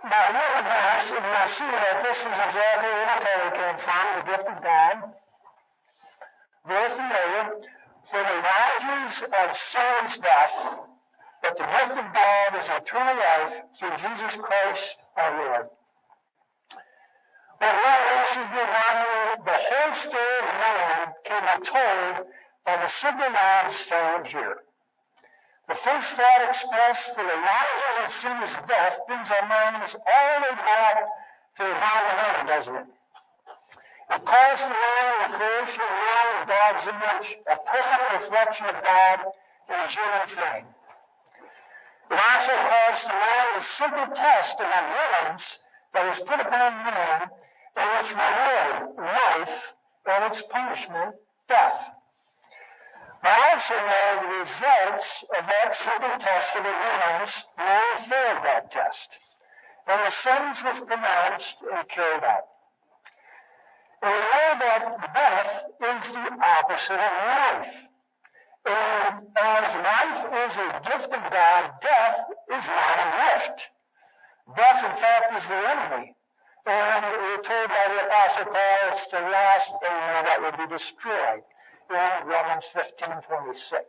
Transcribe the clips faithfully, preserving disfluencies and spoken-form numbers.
Now, look at this, and you'll see that this is exactly where the Torah came from, the gift of God. Very familiar. For the wages of sin's death, but the gift of God is eternal life through Jesus Christ our Lord. But Revelation gives honor, the whole story of man can be told by the simple lines found here. The first thought expressed for the wages of sin's death brings our minds all the way back to the God of heaven, doesn't it? It calls the man of creation and man of God's image, a perfect reflection of God in his human frame. It also calls the man a simple test of endurance that was put upon man, in its reward, life, and its punishment, death. I also know the results of that simple test of endurance man failed that test, and the sentence was pronounced and carried out. And we know that death is the opposite of life. And as life is a gift of God, death is not a gift. Death, in fact, is the enemy. And we're told by the Apostle Paul it's the last enemy that will be destroyed in Romans fifteen twenty-six.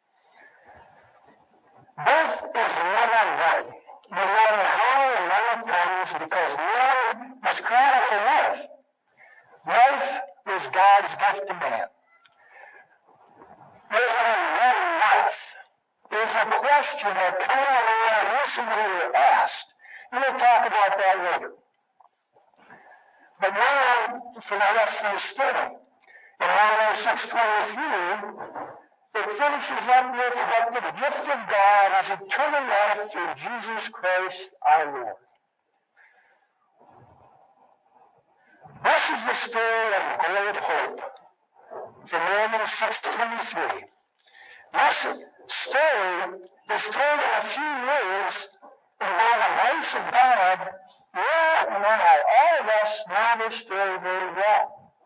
Death is never right, no matter how and when it comes, because man was created for life. Life was God's gift to man. There's only one life. There's a question that comes around recently were asked. And we'll talk about that later. But now, for the rest of the study, in Romans six twenty-three, it finishes up with that the gift of God is eternal life through Jesus Christ our Lord. This is the story of great hope from Romans six twenty-three. This story is told in a few words about the grace of God. Yeah, now all of us know this story very well.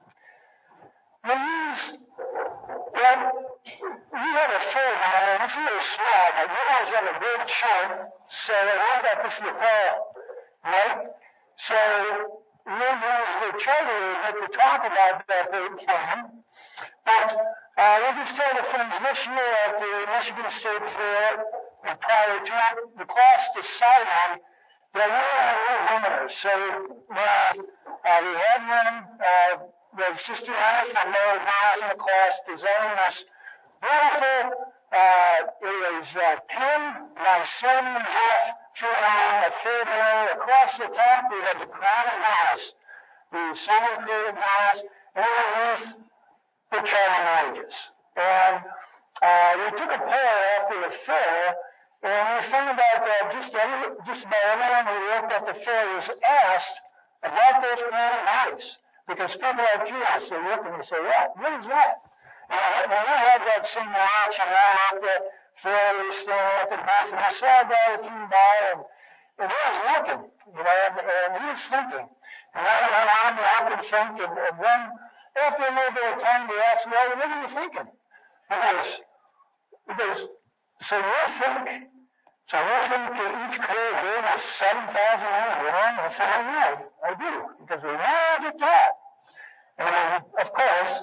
We use, well, we have a phone now, and it's really small, but you guys have a big chart, so I got this in the call, right? So we'll use the charter to talk about that big plan, but uh, we'll just tell the friends this year at the Michigan State Fair, and prior to it, the class decided that we were no winners. So uh, uh, we had one, uh, the Sister Anna from Mary Miles in the class designed this beautiful, uh, it was uh, ten by seven and a half foot long, a third row. Across the top, we had the crown of Miles, the seven created Miles, and underneath the Charming Ages. And uh, we took a poll after the fair, and we found out that just, every, just about everyone who worked at the fair was asked about those crown of Miles. Because people are curious, they look and they say, what? What is that? And when I had that same reaction right out the fair, we were standing at the back, and I saw a guy who came by, and, and he was looking, you know, and, and he was thinking. And I went on to help him think, and, and then after a little bit of time, they asked me, well, what are you thinking? Because, because so you think, so you think that each career gave us seven thousand dollars wrong? I said, oh, yeah, I do, because we never get that. And, of course,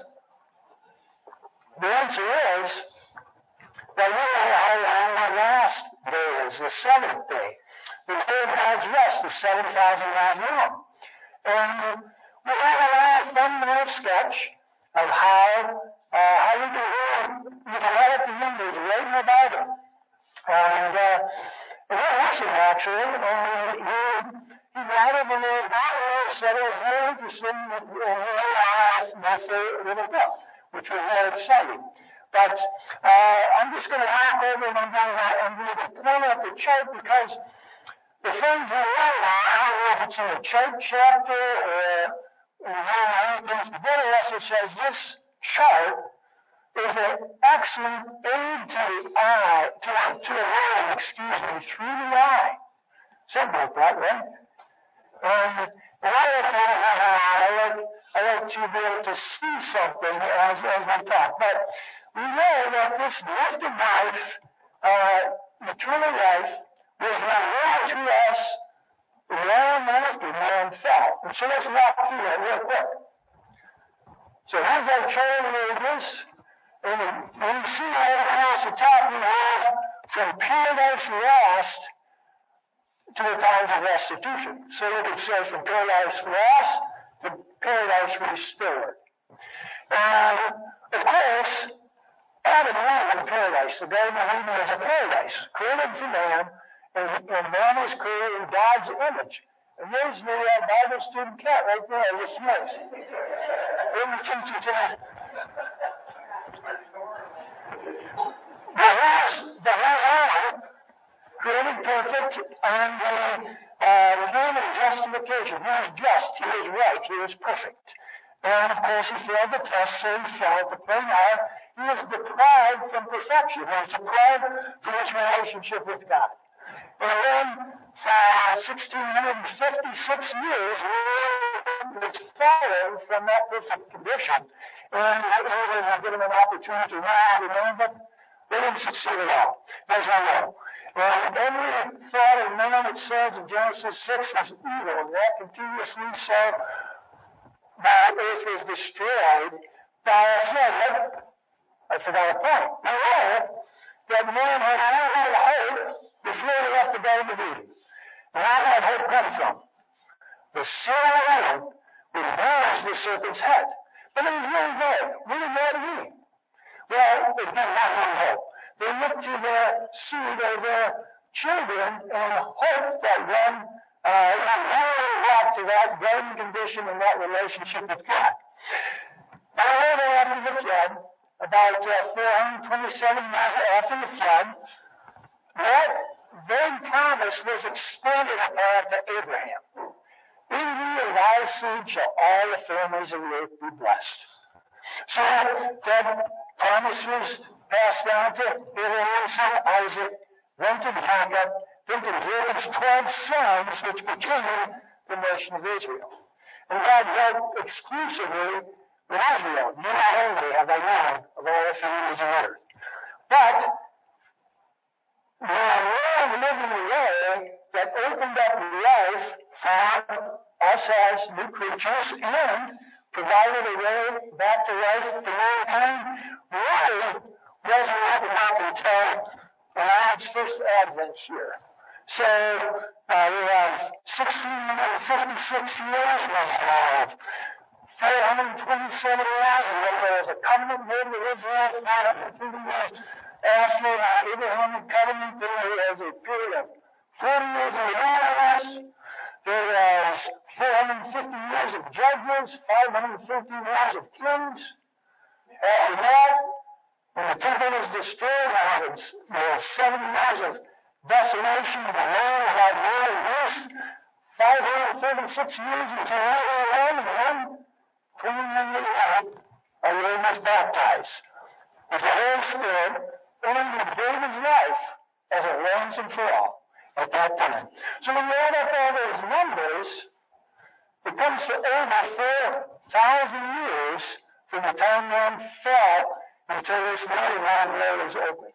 the answer is that we know how long the last day is, the seventh day. The day of God's rest is seven thousand miles long. And we have a last one-minute sketch of how, uh, how we can read, you can read at the numbers right in the Bible. And uh, we're listening, actually, and he, he got it in the Bible, said it was very interesting, and we realized that's a little book, which was very exciting. But uh, I'm just going to hop over and I'm going to, I'm going to point out the chart because the things we learn, I don't know if it's in a chart chapter or in anything, but it says this chart is an excellent aid to the eye, to, to the eye, excuse me, through the eye. Something like that, right? And the other thing is, I like, I like to be able to see something as, as we talk. But we know that this gift of life, uh, eternal life, was revealed to us long And so let's walk through that real quick. So here's our chart of ages. And when you see right across the top, we have from paradise lost to the times of restitution. So look, it says from paradise lost to paradise restored. And of course, Adam lived in paradise. The Garden of Eden was a paradise created for man, and, and man was created in God's image. And there's the uh, Bible student cat right there, this nice. Let me teach you today. The last, the whole world created perfect, and the uh, redeemed of justification. He was just, he was right, he was perfect. And of course, he failed the test, so he fell at the point now. He was deprived from perfection. He was deprived from his relationship with God. And then, for sixteen fifty-six years, he was fallen from that perfect condition. And we were given an opportunity to run and but they didn't succeed at all. As I know. And every thought of man, it says in Genesis six, was evil, and that continuously so that earth was destroyed by a flood. I forgot a point. Now, that man had a little bit of hope before he left the Garden of Eden. And how did that hope come from? The silver woman would bruise the serpent's head. But it was really vague. What did that mean? Well, it did not have hope. They looked to their seed or their children and hoped that one uh, would really back to that garden condition and that relationship with God. Now, later after the flood, about uh, four hundred twenty-seven years after the flood, that vague promise was expanded upon to Abraham. In thee and thy seed shall all the families of the earth be blessed. So that promise was passed down to Abraham's son Isaac, then to Jacob, then to Jacob's twelve sons, which became the nation of Israel. And God dealt exclusively with Israel. Not only have I known of all the families of earth, but the Lord lived in a way that opened up life for us as new creatures and provided a way back to life for mankind. Really wasn't opened up until the Lord's first Advent year. So uh, we have sixteen fifty-six years, we have four hundred twenty-seven years, and then there was a covenant made with Israel, five hundred thirty years after the Abrahamic covenant. Then there was a period of forty years in the wilderness. There was four hundred fifty years of judgments, five hundred fifty years of kings. After that, when the temple was destroyed, there was seven years of desolation of the land without war and rest, five hundred thirty-six years until later on, and then twenty-one years later, our Lord was baptized with the Holy Spirit, entering into David's life as a ransom for all at that time. So when you add up all those numbers, it comes to over four thousand years from the time man fell until this mighty land road is open.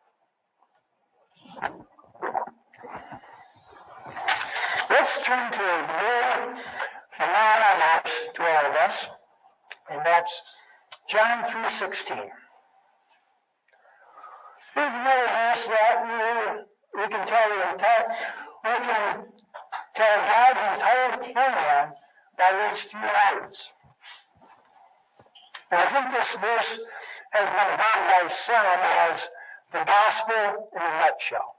Let's turn to a new phenomenon to all of us, and that's John three sixteen. Here's another verse that we, we can tell the entire, we can tell God's entire plan by these few items. And I think this verse has been done by some as the gospel in a nutshell.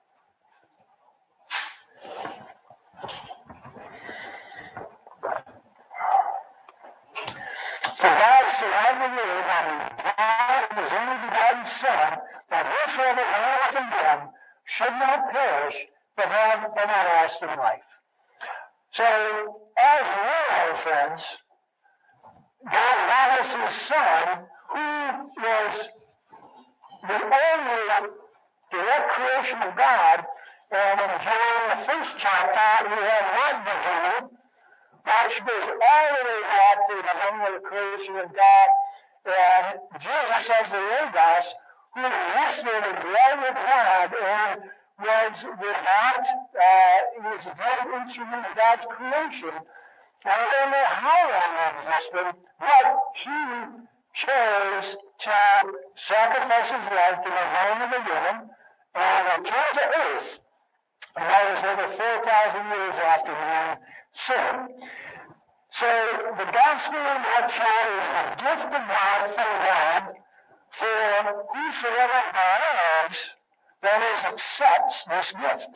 For God so loved the world that he died of his only begotten Son, that whosoever believeth in him should not perish, but have an everlasting life. So, as we know, friends, God gave us his Son, who was the only direct creation of God. And in John, the first chapter, we have one vision, which goes all the way back to the beginning of the creation of God. And Jesus as the Logos, who existed and dwelt with God and was without, uh, he was a very instrument of God's creation. I don't know how long it existed, but he chose to sacrifice his life in the home of a woman and return to earth. And that was over four thousand years after man sinned. So the gospel in that chapter is the gift of God from God for whosoever believes, that is, accepts this gift.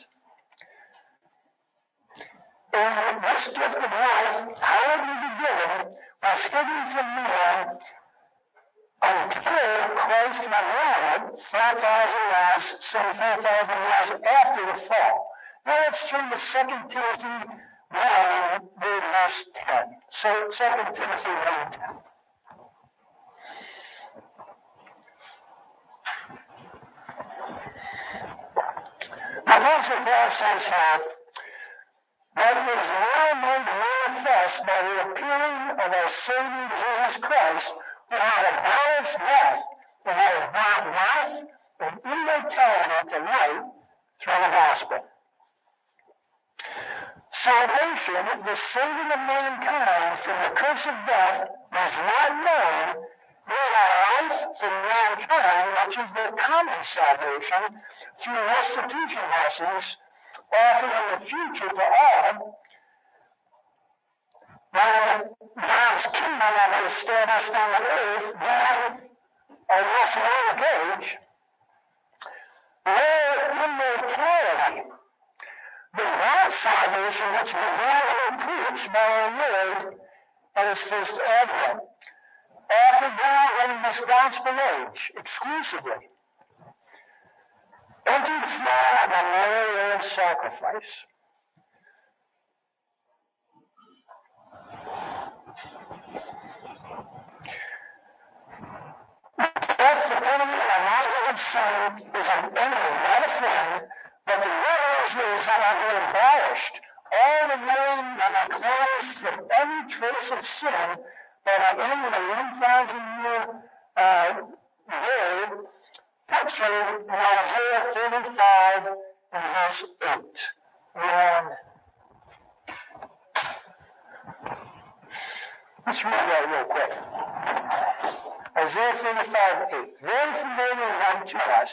And this gift of life, how it will be given, was hidden from man until Christ arrived four thousand years, some four thousand years after the fall. Now let's turn to Second Timothy one, verse ten. So Second Timothy one ten. The Apostle Paul says here, that it is now made manifest by the appearing of our Savior Jesus Christ, who hath abolished death, and hath brought life and immortality to light through the gospel. Salvation, the saving of mankind from the curse of death, was not known, nor life from mankind, which is their common salvation, through restitution blessings, offered in the future to all, when God's kingdom is established on the earth, then, on this world age, their immortality. The God salvation which began and preached by our Lord at his first advent, offered now in this gospel age, exclusively, entered through the layer of sacrifice. That's the enemy of our Lord's Son is an enemy, not a friend, but the Lord is that have been abolished all the name and the cleansed from any trace of sin by the end of the one thousand year uh, word pictured in Isaiah thirty-five and verse eight. And let's read that real quick. Isaiah thirty-five eight. Very familiar one to us.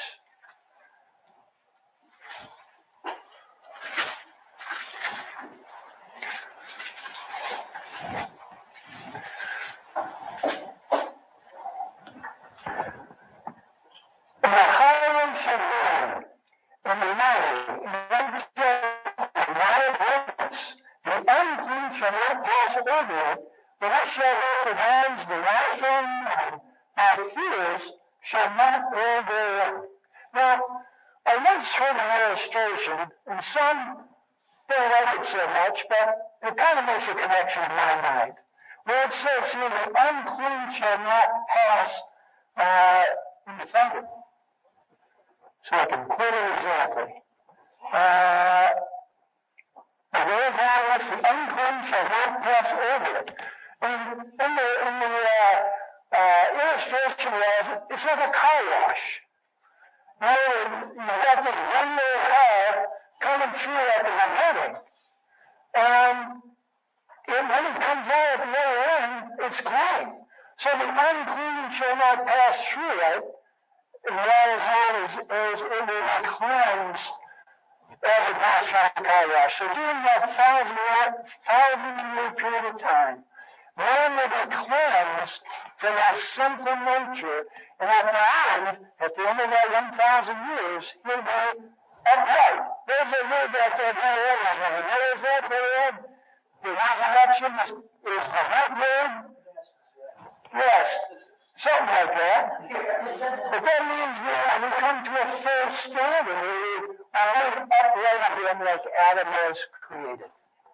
And some don't like it so much, but it kind of makes a connection in my mind. Where it says here, the unclean shall not pass uh, in the thunder. So I can quote it exactly. Uh, the word of the unclean shall not pass over it. And in the, in the uh, uh, illustration was, it's like a car wash. Now, you got this one little car coming through at the beginning, and it, when it comes out at the other end, it's clean. So the unclean shall not pass through it, and that is how it is, is it will be cleansed as it passes through the car wash. So during that thousand year, thousand year period of time, man will be cleansed from that sinful nature, and at the end, at the end of that one thousand years, he'll be upright. There's a word that says, hey, what is that word? The resurrection is, is the right word? Yes, something like that. But that means that we come to a full standing, we are living upright again like Adam was created.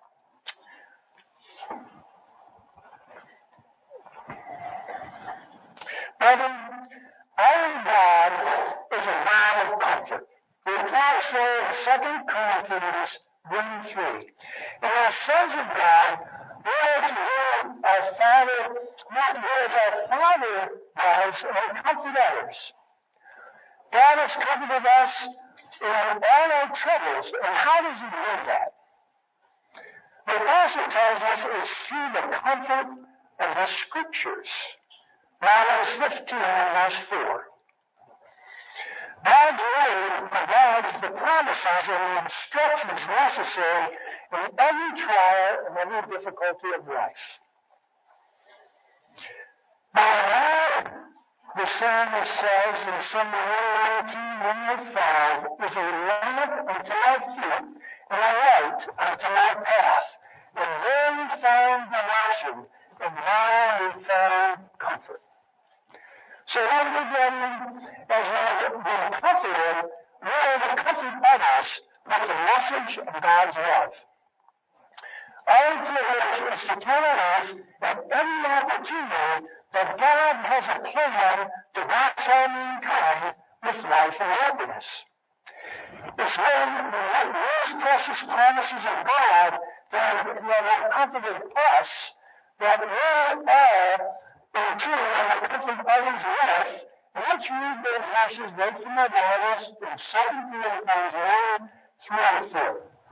Brethren, our God is a God of comfort. We Paul says in Second Corinthians one three. And as sons of God, we are to him our Father, not as our Father does, and comfort others. God has comforted us in all our troubles. And how does he do that? The Apostle also tells us is through the comfort of the Scriptures. Romans fifteen, verse four. God's Word provides the promises and the instructions necessary in every trial and every difficulty of life. By now, the psalmist says in Psalm one nineteen, one oh five, is a lamp unto my feet and a light unto my path, and there we find direction, and now we find comfort. So when we get as we have been comforted, we are to comfort others with the message of God's love. Our privilege is to tell us at every opportunity that God has a plan to bless all mankind with life and happiness. It's when we have those precious promises of God that have comforted us that we are in truth have comforted others with. Let's read those verses right from the Bible in Second Corinthians one, three and four.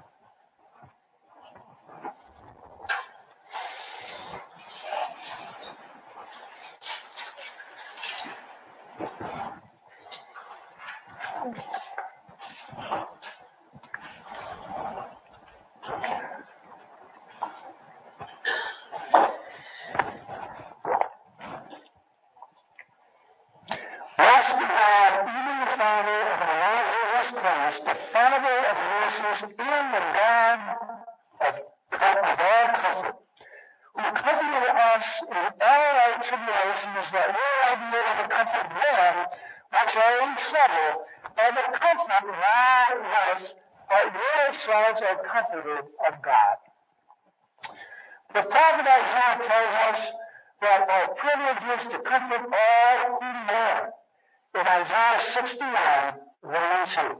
Comforted of God. The prophet Isaiah tells us that our privilege is to comfort all who mourn in Isaiah sixty-one, one and two.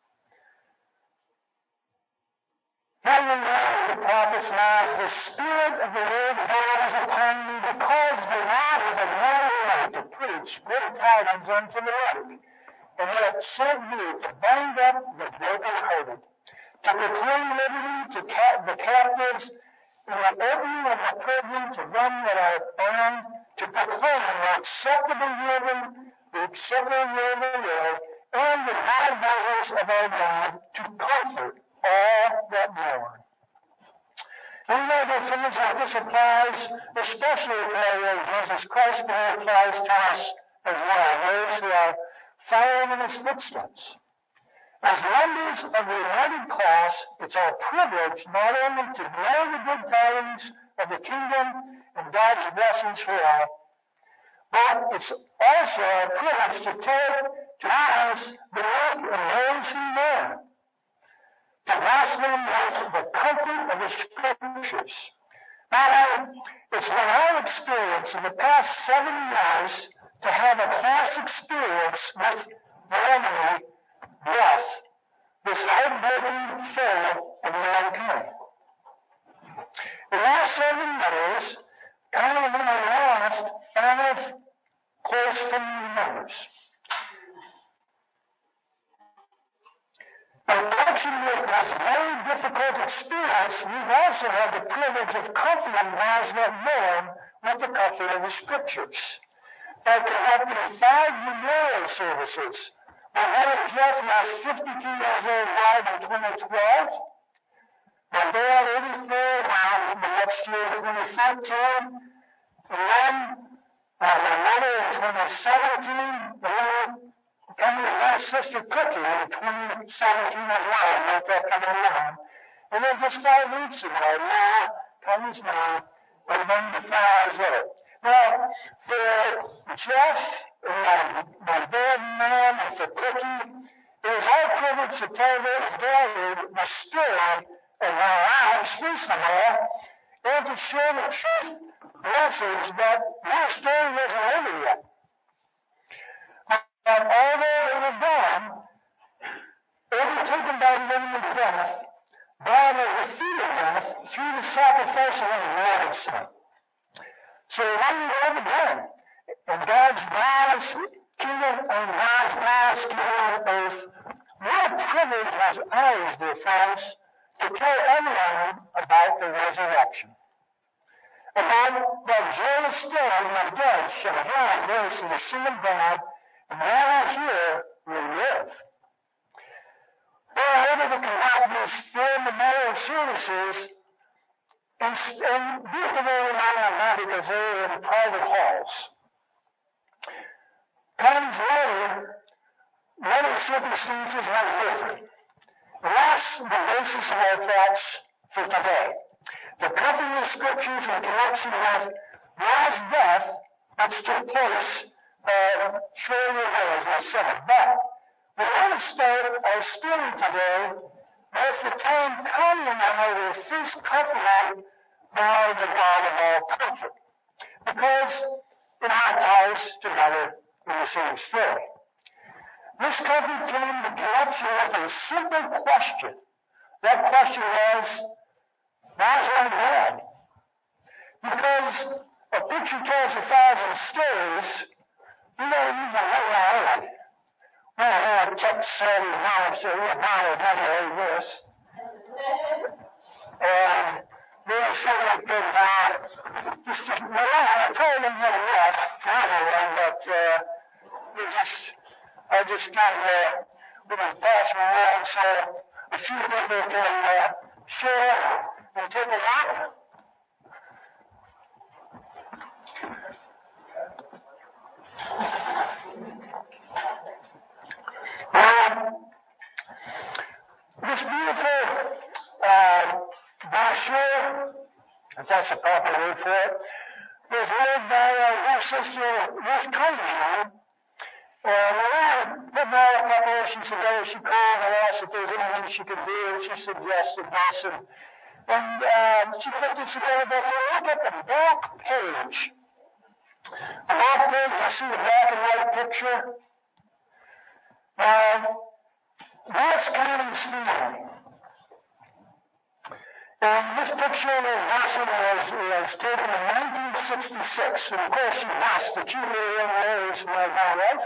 Now you know the prophet says, the Spirit of the Lord God is upon me, because the Lord has anointed me to preach good tidings unto the meek, and he hath sent me to bind up the brokenhearted, to proclaim liberty to ca- the captives, and the opening of the prison to them that are bound, to proclaim the acceptable year of the acceptable year of the Lord, and the high voice of our God, to comfort all that mourn. And we know that things like this applies, especially in the Lord Jesus Christ, but it applies to us as well, those who are following in his footsteps. As members of the united class, it's our privilege not only to know the good tidings of the kingdom and God's blessings for all, but it's also our privilege to take to us the work of those who mourn, to bless them with the comfort of the Scriptures. Now, it's been our experience in the past seven years to have a class experience with the enemy, death, this heartbreaking foe of mankind. In the last seven years, kind of when I lost five close family members. In connection with this very difficult experience, we've also had the privilege of comforting those that mourn with the comfort of the Scriptures. By conducting five memorial services. My mother Jeff was fifty-two years old, died in twenty twelve. My dad, eighty-four, died the next year, twenty thirteen. And then uh, my mother in twenty seventeen, and then coming to my sister Cookie in twenty seventeen as well, right there coming along. And then just five weeks ago, now comes now, and then the five years old. Now, for Jeff, and my dad and mom, and for Cookie, it was our privilege to tell their daughter the story of our lives, first of all, and to share the truth message that their story wasn't over yet. And although they were gone, overtaken by the enemy of death, God has defeated death through the sacrifice of his Lord Son. So when we live again, and God's vast kingdom and God's vast kingdom on earth, what a privilege was ours, dear friends, to tell everyone about the resurrection. About that joyous day when the dead shall hear the voice of the Son of God, and all who hear will live. We are able to conduct these three memorial services and, and do it the way we normally do because they are in private halls. Times later, many circumstances are different. That's the basis of our thoughts for today. The company of scriptures in connection with God's death, which took place uh, shortly ago, as I said. But we want to start our story today with the time Connie and I were first comforted by the God of all comfort. Because it all ties together in the same story. This comfort came to connection with a simple question. That question was, why is I dead? Because a picture tells a thousand stories, you don't need to know how it. Well, I kept saying how so we about it, how to read this. And they were saying like good God. Just, well, I told them what it was, probably, but uh, we just, I just kind of, uh, we just passed around so a few people can uh, share and take a look. Um, this beautiful uh, brochure, if that's the proper word for it, was made by uh, our sister Ruth Cunningham. And we were putting all the preparations together. She called and asked if there was anything she could do, and she suggested this. And, and uh, she put this together, but look at the back page. The back page, you see the black and white picture. Um, that's Connie's family. And this picture of Wilson was, was taken in nineteen sixty-six. And of course, she asked the two little young ladies from my wife.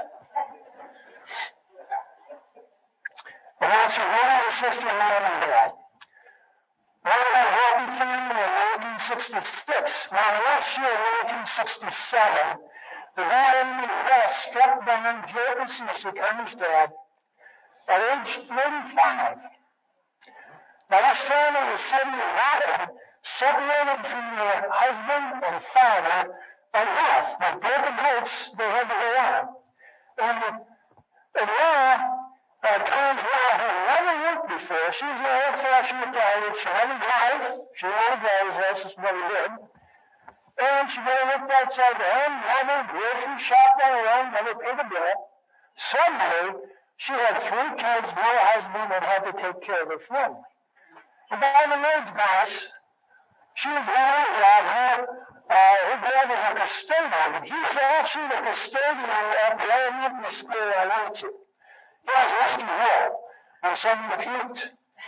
And that's her mother, her sister, mom, and dad. One of our happy family in nineteen sixty-six. Now, last year, nineteen sixty-seven, the God in the West struck down Jacob Cece, Connie's dad, at age thirty-five. Now, this family was suddenly separated from their husband and father by death. With broken hearts, they had to go on. And, and Laura, uh, Tom's wife, had never worked before. She was an old-fashioned Italian. She had a drive. She had a driver's license, never did. And she never worked outside the home, never grocery shopped on her own, never paid a bill. Suddenly, she had three kids, no husband, and had to take care of her family. And by the Lord's grace, she was worried about her, uh, her dad was a custodian. He was actually the custodian of the elementary school I went to. He was Rusty Hill, and someone puked.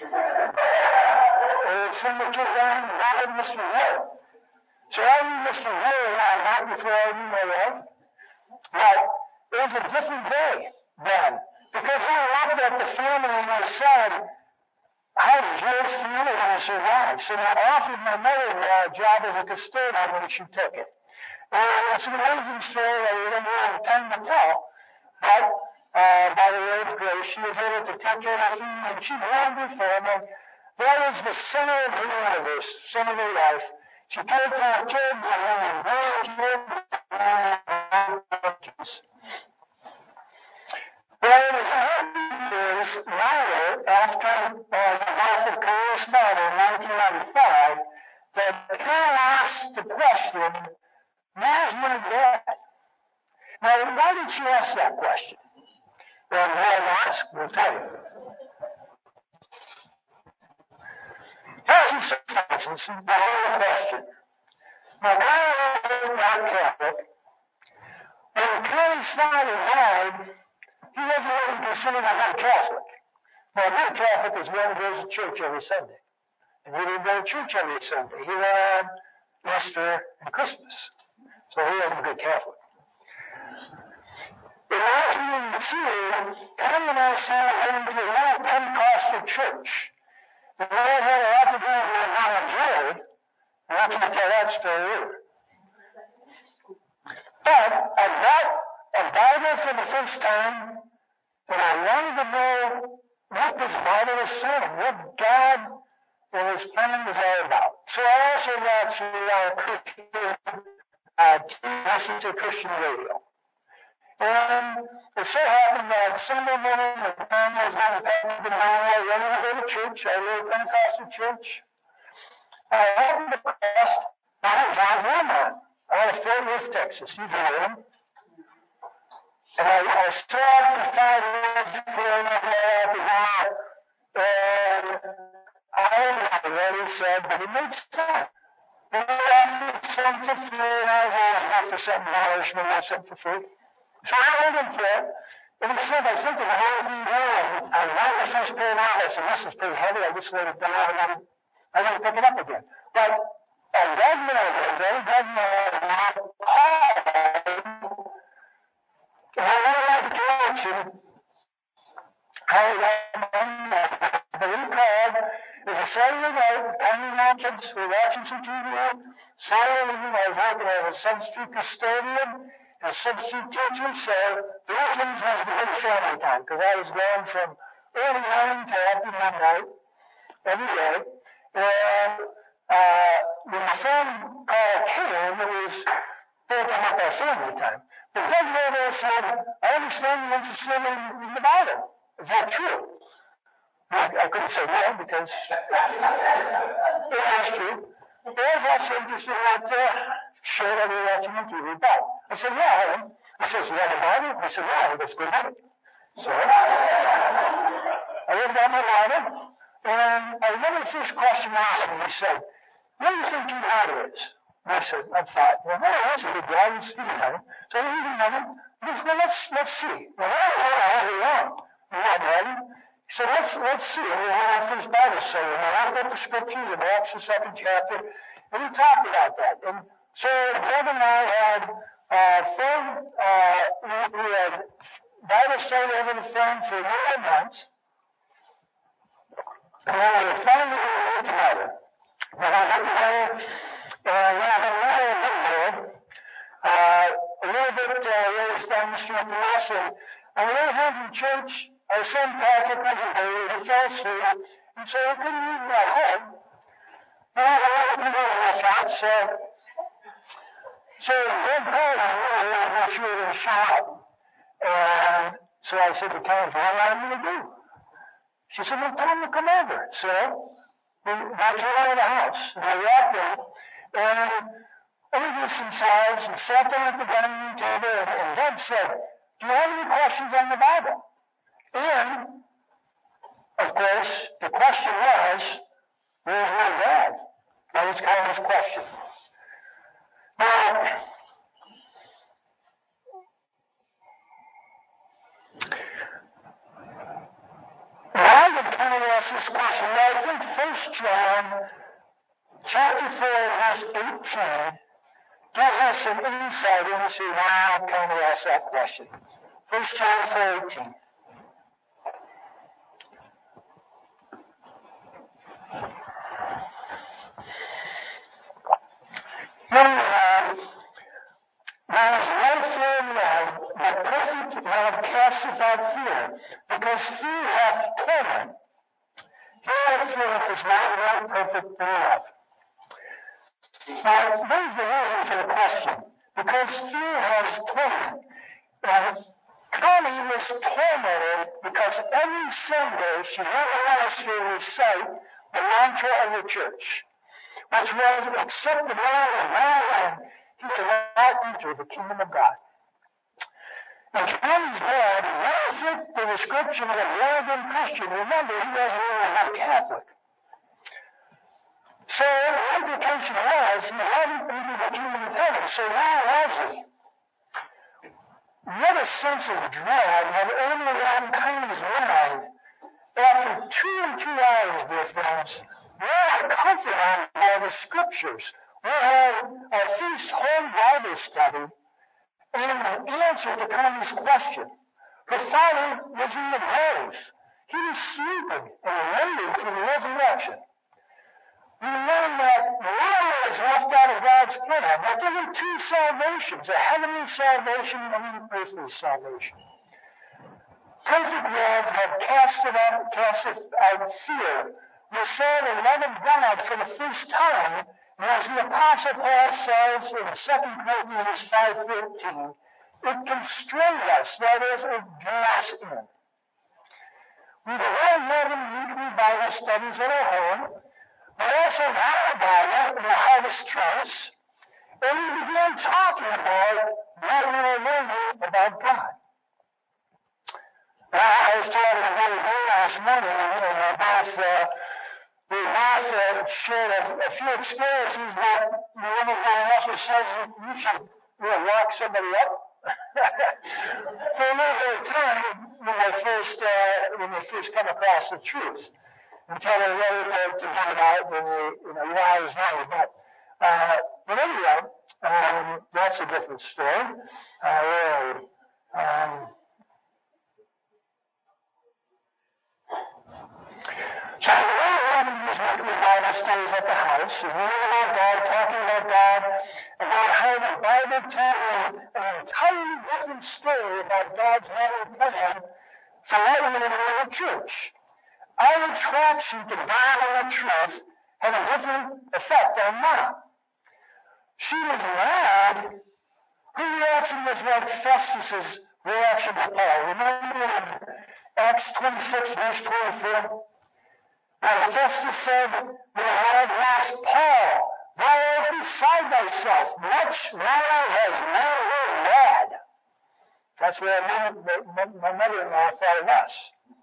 And someone took down and bothered Mister Hill. So I knew Mister Hill and I not before I knew my wife. But it was a different day then. Because I looked at the family and I said, how did your family going to survive? So I offered my mother-in-law a job as a custodian when she took it. And it's an amazing story that we don't have time to tell. But uh, by the Lord's grace, she was able to take care of her family, and she loved her family. That was the center of her universe, center of her life. She cared for her kids and her grandkids and her kids. Well, it was years later, after uh, the death of Clarice Mother in nineteen ninety-five, that Carol asked the question, where's my dad? Now, why did she ask that question? Well, why ask? We'll tell you. Here's some circumstances the whole question. Now, Carol was not Catholic. When Carol's father died, he wasn't really considered a good Catholic. Now, a good Catholic is one who goes to church every Sunday. And he didn't go to church every Sunday. He went on Easter and Christmas. So he wasn't a good Catholic. In nineteen eighty-two, Connie and I started going to a little Pentecostal church. The Lord had a lot to do with Mama Jared, and I'm going to tell that story later. But I got a Bible for the first time, and I wanted to know what this Bible was saying, what God and His plan was all about. So I also got to uh, Christian, uh, listen to Christian radio. And it so happened that Sunday morning, the family was on the Pentecostal I wanted to go to church. I go to Pentecostal church. I happened across, I was on Walmart out of Fort Worth, Texas. You know him. And I, I stopped for five minutes before I went out the door. And I don't know what he said, but he made sense. He asked me something for free, and I was always for something dollars, and I got something for free. So I went in for it, and he said, I think it's a whole new world. I like the first pair of eyes. I said, this is pretty heavy. I just let it down. I got to, I got to pick it up again. But a dead man, a very dead man, called, and I really like to talk to him. How he got my but he called. It was a Saturday night, Penny Mountains, we were watching some T V. Saturday evening, I was working at a substitute custodian. The substitute teacher said the weekends was the big family time because I was going from early morning to after midnight every day. And uh, when the phone call came, it was breaking up our family time. The president said, I understand you're interested in, in the Bible. Is that true? I, I couldn't say no because it was true. But I was also interested in what uh, show that we were watching on T V about. I said, yeah, I am. He says, you have a Bible? I said, yeah, that's good. So I looked at my Bible, and I remember the first question I asked him. He said, what do you think your Bible is? And I said, I'm five. Well, no, that's a good guy. He's speaking of him. So I read another. He said, well, let's, let's see. Well, I don't know how we are. We're not ready. He said, let's, let's see. And we had our first Bible study. And I looked up the scriptures in Acts, the second chapter, and we talked about that. And so Greg and I had uh, phone, uh, we, we had Bible study over the phone for nine months. And then we finally got together. When I got together, and we had another video, uh, a little bit uh, raised down the street from us, and on the way home from church, our son Patrick was a baby, he fell asleep, and so we couldn't leave him at home. And I wanted to go to the house, so So then Paul and I really not sure they would show up. And so I said to Karen, what am I going to do? She said, well, tell him to come over. So we got to out of the house. And I walked in, and introduced themselves and sat down at the dining room table, and, and Doug said, do you have any questions on the Bible? And, of course, the question was, where's my dad? That was kind of his question. Now, why did Kennedy ask this question? Well, I think First John chapter four, verse eighteen gives us some insight into why Kennedy asked that question. First John four eighteen. There is no fear in love, but perfect love casteth out fear, because fear hath torment. Here fear is not one perfect love. Now, there's the reason for the question. Because fear has torment. Now, Connie was tormented because every Sunday she heard a minister recite the mantra of the church, which was, except the man of man, he cannot enter the kingdom of God. Now, Connie's dad was the description of a born-again Christian. Remember, he wasn't even a Catholic. So the implication was he hadn't entered the kingdom of heaven. So where was he? What a sense of dread had only one Connie's mind. After two and two hours, dear friends, what a comfort on by the scriptures. We had a feast home Bible study, and the answer to Connie's question. Her father was in the grave. He was sleeping and waiting for the resurrection. We learn that Noah is left out of God's plan. That there were two salvations, a heavenly salvation and an earthly salvation. Perfect love had casted out, casted out fear. We saw the love of God for the first time, and as the Apostle Paul says in Second Corinthians five thirteen, it constrained us, that is, it drew us in. We began having weekly Bible studies at our home, but also had a Bible in the Harvest Trust, and we began talking about what we were learning about God. Now, I was talking to one here last morning, and we both, uh, we both uh, shared a, a few experiences that one of the also says that you should you know, lock somebody up. For a little bit of time when they first uh, when they first come across the truth, until they're ready to, to get it out when they you know rise now. But uh, but anyway, um, that's a different story. Uh, really, um, so the way we're having these weekly Bible studies at the house, and reading about God, talking about God, about how the Bible tells an entirely different story about God's heavenly plan for living in the church. Our attraction to God and the truth had a different effect on Mom. She was mad. Her reaction was like Festus's reaction to Paul. Remember in Acts twenty-six, verse twenty-four? Now Festus said, "The Lord asked Paul, thou art beside thyself. Much more has now been mad." That's what my mother-in-law thought of us.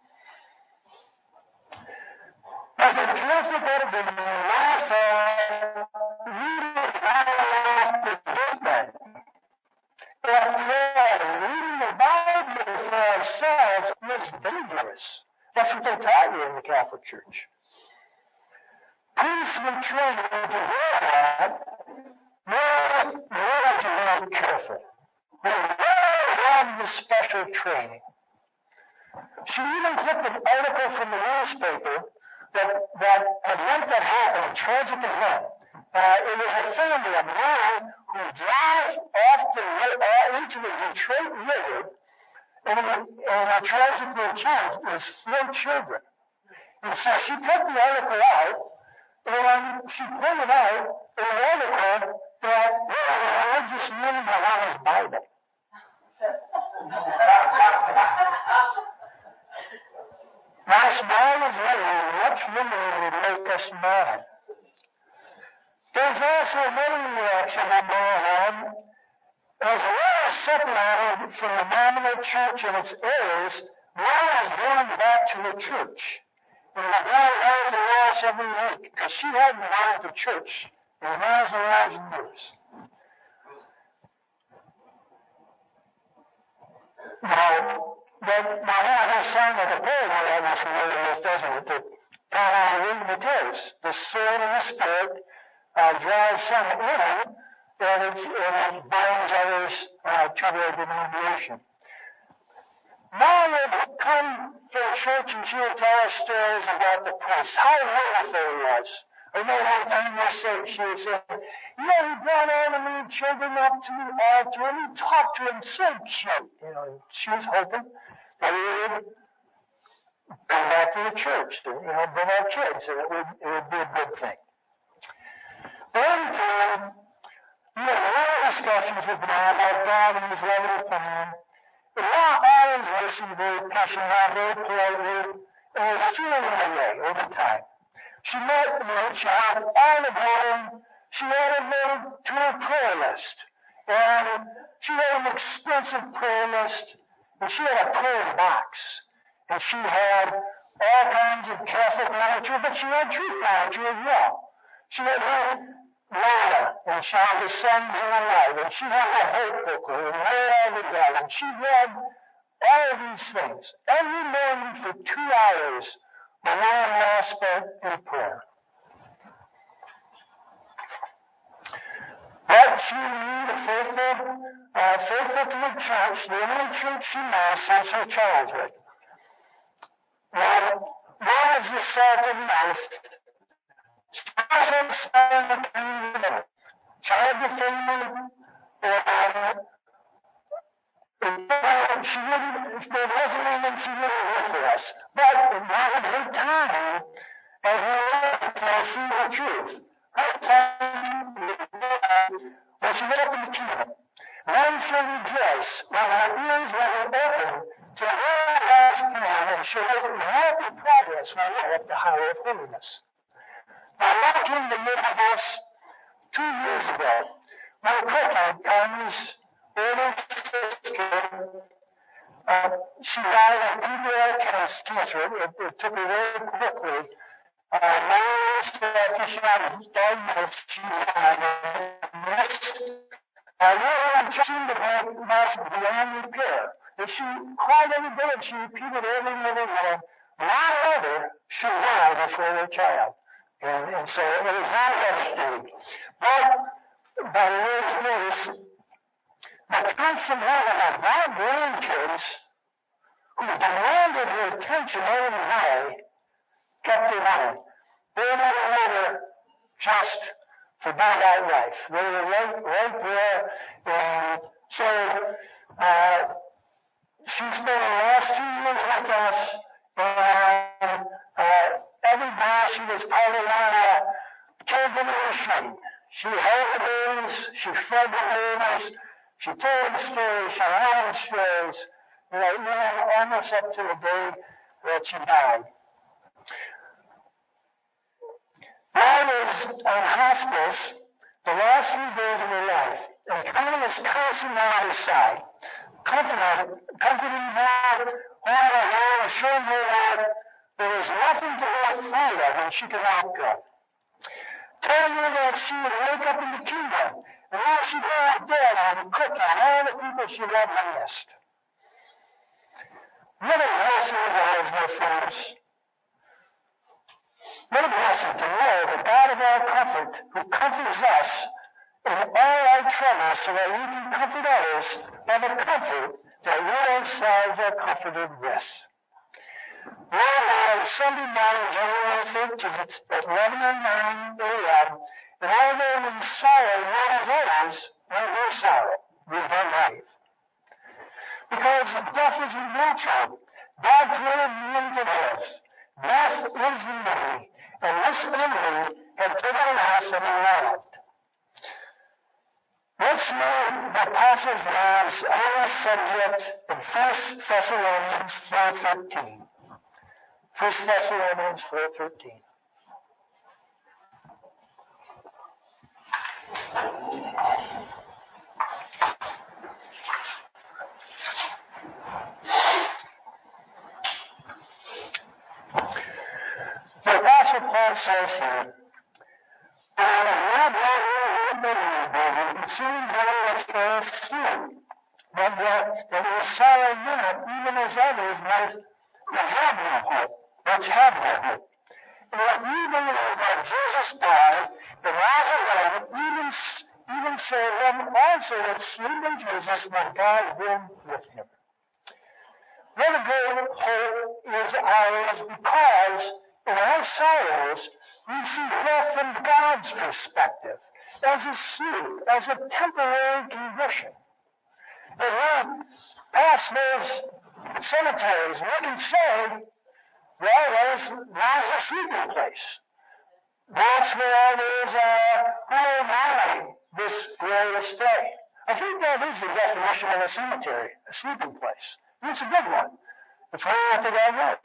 But the traffic would have been life reading the Bible for deathbed. After all, reading the Bible for ourselves was dangerous. That's what they taught you in the Catholic Church. Priests were trained to do that. More, more to be careful. They really had the special training. She even took an article from the newspaper that, that event that happened, a tragic event. Uh, it was a family, a man who drives off the, uh, into the Detroit River, and, and a tragically killed his four children. And so she took the article out, and she pointed out in the article that well, the religious meaning of his Bible. Now, small as little, much memory would make us mad. There's also another reaction on my home. As well as separated from the nominal church and its errors, one is going back to the church. And the girl out of the walls every week, because she hadn't gone to church in miles and miles of years. Now, but now that has sound like a parable of this word, doesn't it? That kind of reading the text. The sword of the Spirit uh, drives some in, and it, and it binds others uh, to their denomination. Now we'll come to the church and she will tell us stories about the priest, how wonderful he was. I remember one time I said, she would say, you know, he brought all the little children up to the altar and he talked to them so cute. You know, she was hoping that we would come back to the church, to, you know, bring our kids, and it would, it would be a good thing. One time, we had a lot of discussions with God about God and his loving plan. And I always listened very patiently, very politely, and was feeling my way over time. She met me, she had all of them, she added them to her prayer list. And she had an extensive prayer list, and she had a prayer box. And she had all kinds of Catholic literature, but she had truth literature as well. She had read Lana, and she had the Sons of the Light, and she had the Hope Booklet, and Where Are the Dead, and she read all of these things every morning for two hours. The Lord now spent in prayer. But she remained a faithful, uh, faithful to the church, the only church she knows since her childhood. Now, the salt of life. Stars on the sky in the kingdom. Child of the family, or she wouldn't, if there wasn't anything, she wouldn't work for us. But now in her time, as we learn to see the truth, her time when she went up in the kingdom, one shall rejoice when our ears were open to her last plan and show rapid progress when we're up the highway of holiness. Now, that came to live with us two years ago when Coco comes older sister. Uh, she died of pancreatic cancer. It, it took her very quickly. Uh, last after she was diagnosed, she died. Uh, really seemed to have lost beyond repair. And she cried every day and she repeated over and over again, not ever should die before their child. And, and so it was not devastating. But by the Lord's grace, the constant having of my grandkids who demanded her attention every day kept her running. They were never ever just forgot about life. They were right, right there. And so uh, she spent the last two years with us, and uh, every day she was part of our caregiving machine. She held the babies, she fed the babies, she told the stories, she ran the stories, right now, almost up to the day that she died. I was on hospice the last few days of her life, and Connie was constantly on her side, comforting, comforting her, holding her hand, assuring her that there was nothing to be afraid of and she could not go. Telling her that she would wake up in the kingdom, and while she lay dead and cook on all the people she loved and missed. What a blessing it was, my friends. What a blessing to know the God of all comfort, who comforts us in all our troubles so that we can comfort others by the comfort that we ourselves are comforted with. Well, on Sunday morning, January thirteenth, at eleven oh nine a.m., and although we sorrow not as others, when we sorrow, we don't live. Because death is natural. God created men to live. Death is enemy, and this enemy had taken us and loved. Let's learn the Apostle John's other subject in First Thessalonians four thirteen. First Thessalonians four thirteen. The Apostle Paul says here, "And not that we believe, concerning that which is true, but that that we sorrow not, even as others might have no hope, which have no hope. And that we believe that Jesus died, and rose again, even even so them also that sleep in Jesus, that God will with him." What a great hope is ours, because in our sorrows, we see death from God's perspective, as a sleep, as a temporary condition. And we pass those cemeteries, we can say, well, there's, there's a sleeping place. That's where there's a whole night this glorious day. I think that is the definition of a cemetery, a sleeping place. And it's a good one. It's one I think I wrote.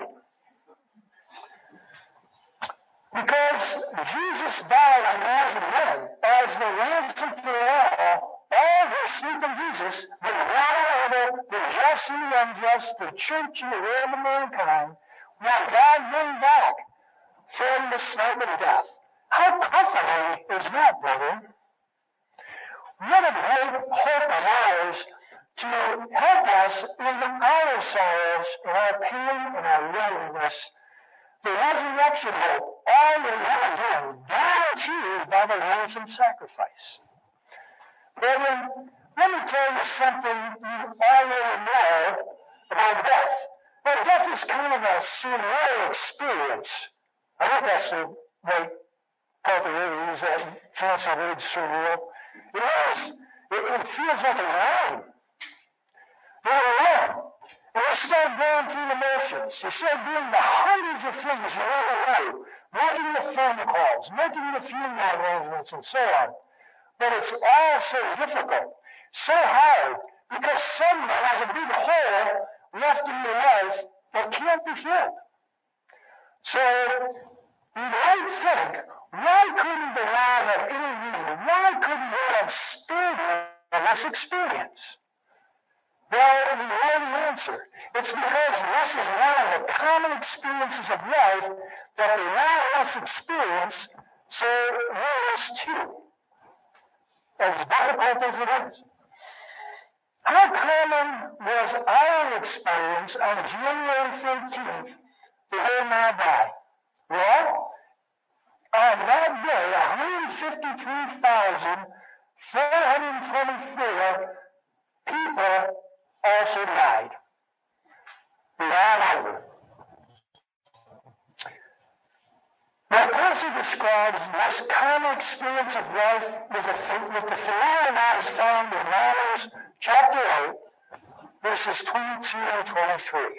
Because Jesus died and rose again as the ransom for all, all who sleep in Jesus, the God of the just and the unjust, the church and the world of mankind, will God bring back from the sleep of death. How comforting is that, brethren? What a great hope of ours to help us in our sorrows, in our pain, and our loneliness. The resurrection hope, all the way again, guaranteed by the ransom sacrifice. Brethren, let me tell you something you already know about death. Well, death is kind of a surreal experience I think that's the right appropriate to use that fancy word, surreal. It is. It, it feels like a line. You're alone. And you start going through the motions. You start doing the hundreds of things you want to do, making the phone calls, making the funeral arrangements, and so on. But it's all so difficult, so hard, because someone has a big hole left in your life that can't be filled. So you might think, why couldn't the Lord have intervened? Why couldn't he have spared this experience? Well, we know the answer. It's because this is one of the common experiences of life that the Lord experience, so there is too. As difficult as it is. How common was our experience on January thirteenth, the day now by? Well, on that day, one hundred fifty-three thousand four hundred twenty-four people also died. The all over. What Percy describes this common experience of life with the, with the phenomena is found in Romans chapter eight, verses twenty-two and twenty-three.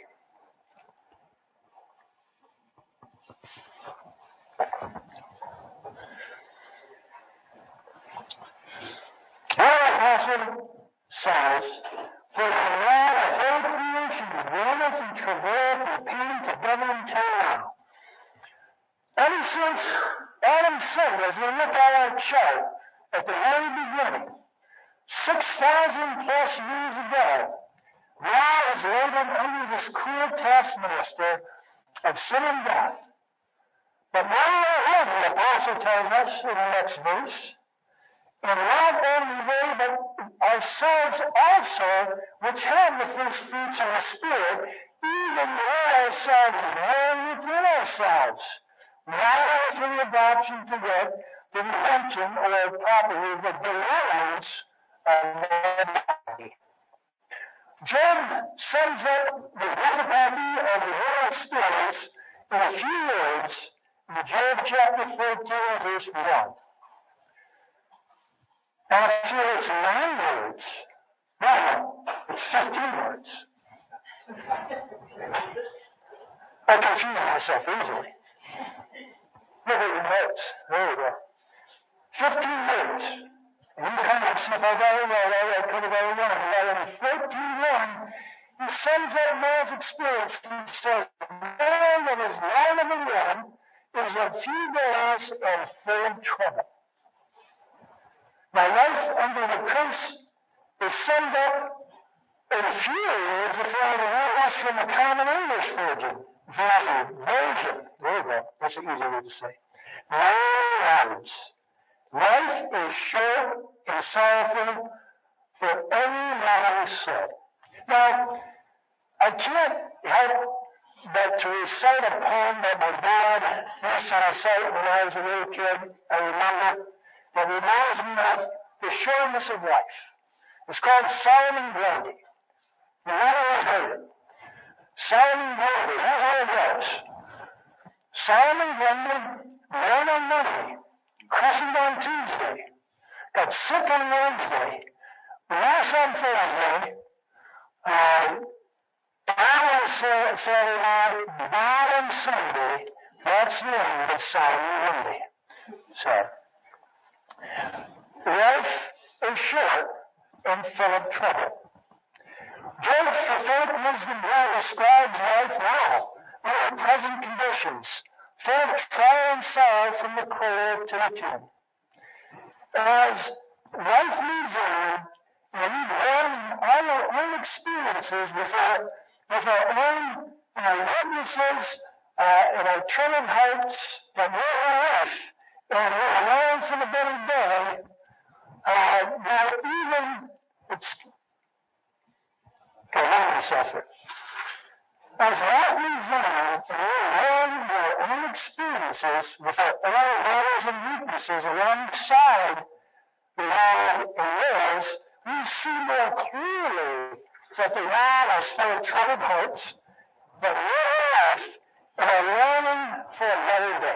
Here the apostle says, "For the Lord of whole creation groaneth and travaileth with pain together until now." Ever since Adam sinned, as we look at our chart at the very beginning, six thousand plus years ago, God was labored under this cruel taskmaster of sin and death. But now the apostle tells us in the next verse, and not only they, but ourselves also, which have the first fruits of the Spirit, even we ourselves groan within ourselves, not for the adoption to wit, the redemption, or properly the deliverance of mankind. Job sums up the difficulty of the whole experience in a few words in Job chapter fourteen, verse one. Actually, it's nine words. No, it's fifteen words. I confuse myself easily. Look at your notes. There we go. Fifteen words. And you kind of see if I got it right. I could have got it wrong. But in fourteen one, he sums up man's experience. He says, "Man that is light of the one is of few days and full of trouble." My life under the curse is summed up in a few words if I were to read this from the Common English Version. Version. There you go. That's an easy way to say. Nine words. Life is short and sorrowful for every man's soul. Now, I can't help but to recite a poem that my dad used to recite when I was a little kid. I remember. That reminds me of the shortness of life. It's called Solomon Grundy. You might have heard it. Solomon Grundy. Here's how it goes. Solomon Grundy, born on Monday, christened on Tuesday, got sick on Wednesday, lost on Thursday, uh, died on Saturday night, died on Sunday. That's the end of Solomon Grundy. So, life is short and full of trouble. Job's prophetic wisdom now describes life now, under present conditions, full of trial and sorrow from the cradle to the tomb. As life moves on, and we learn all our own experiences with our, with our own uh, weaknesses uh, and our troubled hearts that we're in life, and we're alone for the better day, uh, that even, it's, okay, let me suffer. As life moves on, and we're alone in our own experiences with our own errors and weaknesses alongside the Lord and theirs, we see more clearly that the Lord has full of troubled hearts, that we're lost and are longing for a better day.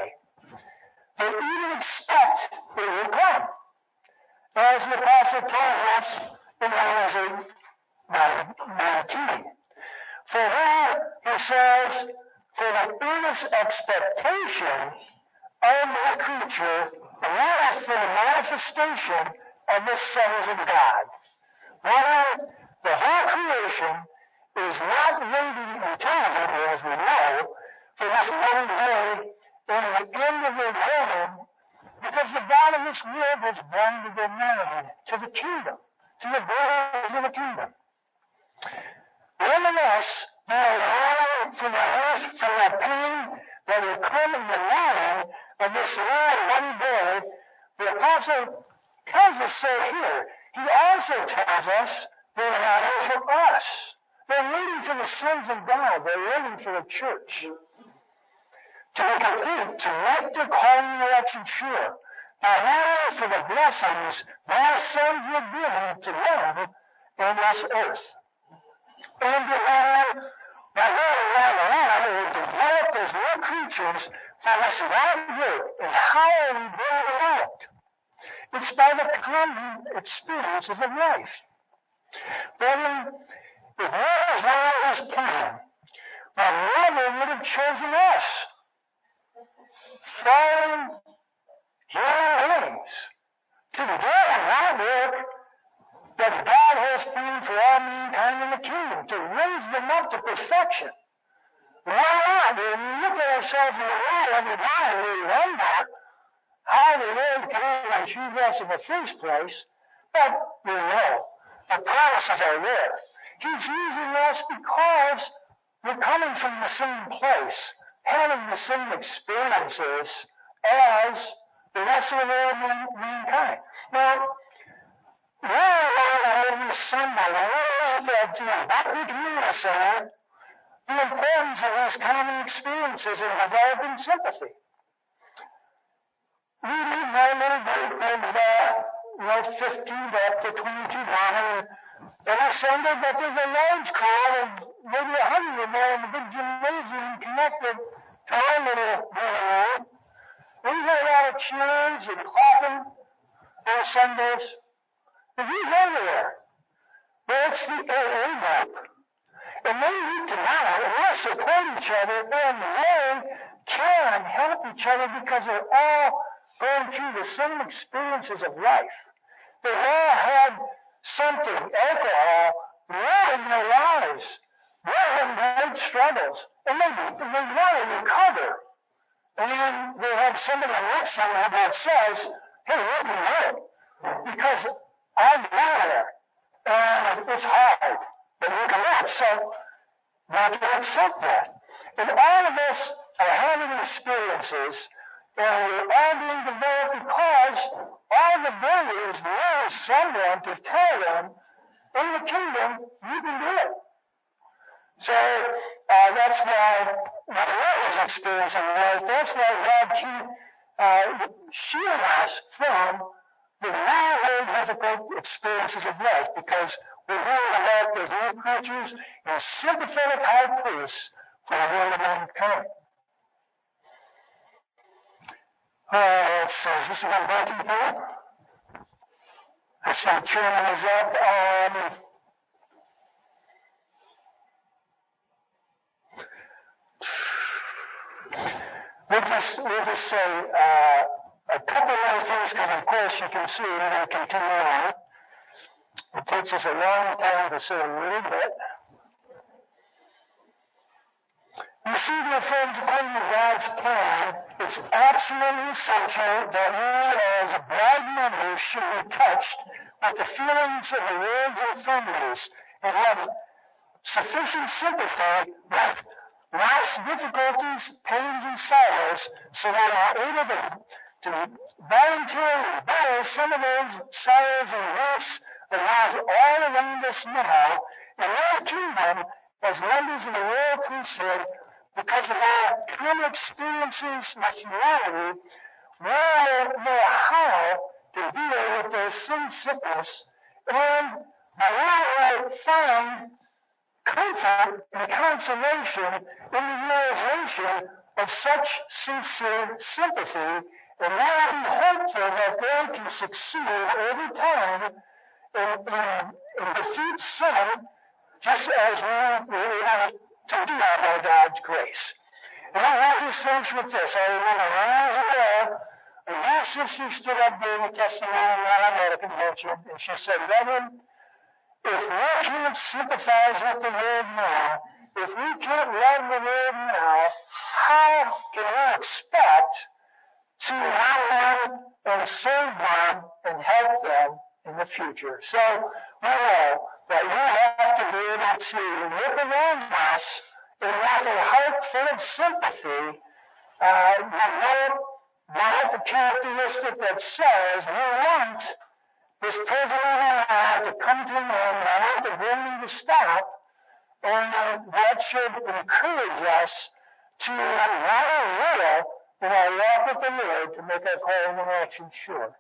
as the Apostle tells us in Romans eight nineteen. For there, he says, for the earnest expectation of the creature waiteth for the manifestation of the sons of God. Rather, the whole creation is not waiting eternally, as we know, for this one day and the end of the world, because the God of this world has wanted them married to the kingdom, to the brothers of the kingdom. Nonetheless, they are allowed from the earth, from the pain that will come in the line of this world one day. The apostle tells us so here. He also tells us they're allowed for us. They're waiting for the sons of God. They're waiting for the church to be complete, to make their calling and election sure. They're waiting for the blessings thy sons will give to them in this earth. And to have the whole around is developed as new creatures for this right work. And how are we being developed? It's by the common experiences of life. Brethren, if that was not his plan, my mother would have chosen us, fallen human beings, to do that work that God has planned for all mankind in the kingdom, to raise them up to perfection. Why not? When we look at ourselves in the world every day, we wonder how the Lord came and choose us in the first place, but we know the promises are there. He's using us because we're coming from the same place, having the same experiences as the rest of the world and mankind. Now, we're all over Sunday, we're that, you know, that we can understand the importance of these common experiences in developing sympathy. We didn't know a little group of, uh, you know, fifteen up to twenty-two dollars, and I Sunday that there's a large crowd of maybe a hundred of them in the big gymnasium connected to our little room. We heard a lot of cheers and clapping on Sundays. If you go there, well, it's the A A group. And they need to know, and they support each other, and they can help each other because they're all going through the same experiences of life. They all had something, alcohol, ruining their lives. They're in great struggles. And they, they want to recover. And then they have somebody next to them that says, hey, let me know. Because I'm out there. And it's hard. But we can live. So we have to accept that. And all of us are having experiences, and we're all being developed because all the believers need someone to tell them, in the kingdom, you can do it. So uh, that's why my Lord is experiencing life. That's why God can uh, shield us from the very, very difficult experiences of life, because we're here to help as new creatures and sympathetic high priests for the world of mankind. Uh, let's see, is this about breaking point? I see the chairman is up. Um, we'll just, we'll just say uh, a couple of other things, because of course you can see we're going to continue on. It takes us a long time to say a little bit. You see, dear friends, according to God's plan, it's absolutely essential that we as bride members should be touched with the feelings of the world's infirmities and have sufficient sympathy with life's difficulties, pains, and sorrows, so that we are able to, to voluntarily bear some of those sorrows and griefs that lies all around us now, and our kingdom as members of the royal priesthood, because of our common experiences with humanity, we'll know how to deal with their sin sickness, and we will find comfort and consolation in the realization of such sincere sympathy And we will be hopeful that they can succeed over time in, in, in defeat sin, just as we really have to do that by God's grace. And I want to finish with this. I remember when I was ago, a young sister stood up during the testimony that I met at the convention, and she said, Reverend, if we can't sympathize with the Lord now, if we can't love the Lord now, how can we expect to love them and serve them and help them in the future? So we know that we have to be able to look around us and with a heart full of sympathy, uh, develop the characteristic that says we want this person in our life to come to an end, and I want the burning to stop, and uh, that should encourage us to run a real in our walk with the Lord to make our call and action sure.